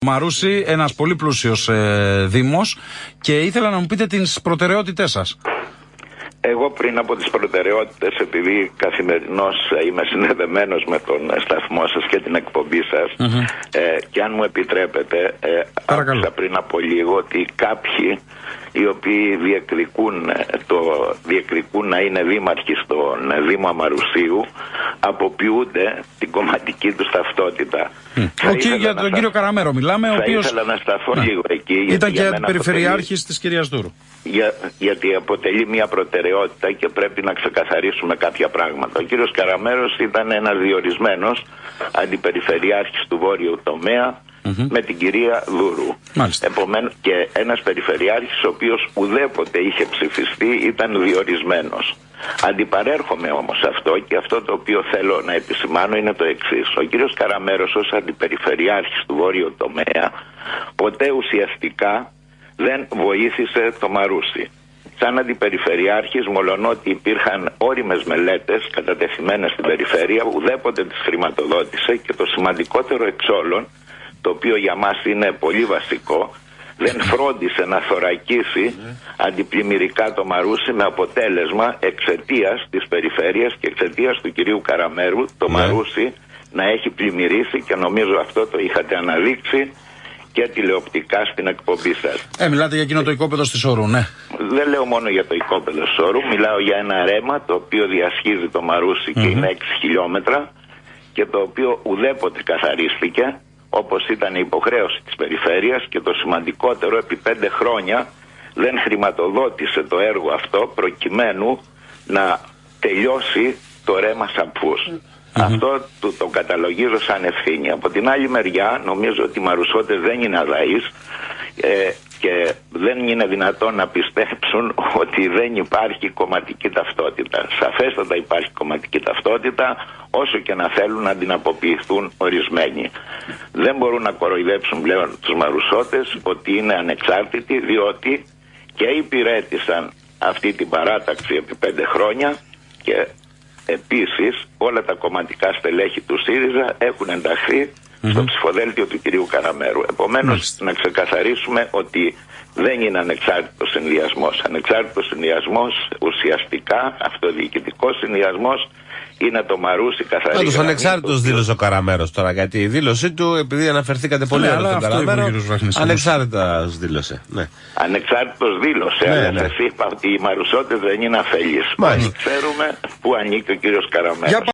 Μαρούσι, ένας πολύ πλούσιος δήμος, και ήθελα να μου πείτε τις προτεραιότητές σας. Εγώ πριν από τις προτεραιότητες, επειδή καθημερινώς είμαι συνδεδεμένος με τον σταθμό σας και την εκπομπή σας, και αν μου επιτρέπετε, άκουσα πριν από λίγο ότι κάποιοι οι οποίοι διεκδικούν να είναι δήμαρχοι στον Δήμο Αμαρουσίου αποποιούνται την κομματική τους ταυτότητα. Για τον κύριο Καραμέρο μιλάμε, ο οποίος ήθελα να σταθώ λίγο εκεί. Ήταν και περιφερειάρχης της κυρίας Δούρου. Γιατί αποτελεί μια προτεραιότητα και πρέπει να ξεκαθαρίσουμε κάποια πράγματα. Ο κύριος Καραμέρος ήταν ένας διορισμένος αντιπεριφερειάρχης του βόρειου τομέα με την κυρία Δούρου. Επομένως, και ένας περιφερειάρχης ο οποίος ουδέποτε είχε ψηφιστεί ήταν διορισμένος. Αντιπαρέρχομαι όμως αυτό, και αυτό το οποίο θέλω να επισημάνω είναι το εξής. Ο κύριος Καραμέρος ως αντιπεριφερειάρχης του βόρειου τομέα ποτέ ουσιαστικά δεν βοήθησε το Μαρούσι. Σαν αντιπεριφερειάρχης, μολονότι υπήρχαν όριμες μελέτες κατατεθειμένες στην περιφέρεια, ουδέποτε τις χρηματοδότησε, και το σημαντικότερο εξ όλων, το οποίο για μας είναι πολύ βασικό, δεν φρόντισε να θωρακίσει αντιπλημμυρικά το Μαρούσι, με αποτέλεσμα εξαιτίας της περιφέρειας και εξαιτίας του κυρίου Καραμέρου το Μαρούσι να έχει πλημμυρίσει, και νομίζω αυτό το είχατε αναδείξει και τηλεοπτικά στην εκπομπή σας. Μιλάτε για εκείνο το οικόπεδο στη Σωρού, ναι. Δεν λέω μόνο για το οικόπεδο Σωρού, μιλάω για ένα ρέμα το οποίο διασχίζει το Μαρούσι και είναι 6 χιλιόμετρα, και το οποίο ουδέποτε καθαρίστηκε, όπως ήταν η υποχρέωση της περιφέρειας, και το σημαντικότερο, επί 5 χρόνια δεν χρηματοδότησε το έργο αυτό προκειμένου να τελειώσει το ρέμα Σαπφούς. Αυτό το καταλογίζω σαν ευθύνη. Από την άλλη μεριά, νομίζω ότι οι Μαρουσότες δεν είναι αδαείς, και δεν είναι δυνατόν να πιστέψουν ότι δεν υπάρχει κομματική ταυτότητα. Σαφέστατα υπάρχει κομματική ταυτότητα, όσο και να θέλουν να την αποποιηθούν ορισμένοι. Δεν μπορούν να κοροϊδέψουν πλέον τους Μαρουσότες ότι είναι ανεξάρτητοι, διότι και υπηρέτησαν αυτή την παράταξη επί 5 χρόνια, και επίσης όλα τα κομματικά στελέχη του ΣΥΡΙΖΑ έχουν ενταχθεί στο ψηφοδέλτιο του κυρίου Καραμέρου. Επομένως, να ξεκαθαρίσουμε ότι δεν είναι ανεξάρτητος συνδυασμός. Ανεξάρτητος συνδυασμός, ουσιαστικά αυτοδιοικητικός συνδυασμός, είναι το Μαρούσι καθαρή. Πάντως ανεξάρτητος δήλωσε ο Καραμέρος τώρα, γιατί η δήλωσή του, επειδή αναφερθήκατε πολύ ώρα στον Καραμέρο, ανεξάρτητας δήλωσε. Ναι. Ανεξάρτητος δήλωσε, αλλά σας είπα ότι οι Μαρουσότες δεν είναι αφελείς. Ξέρουμε πού ανήκει ο κύριος Καραμέρος.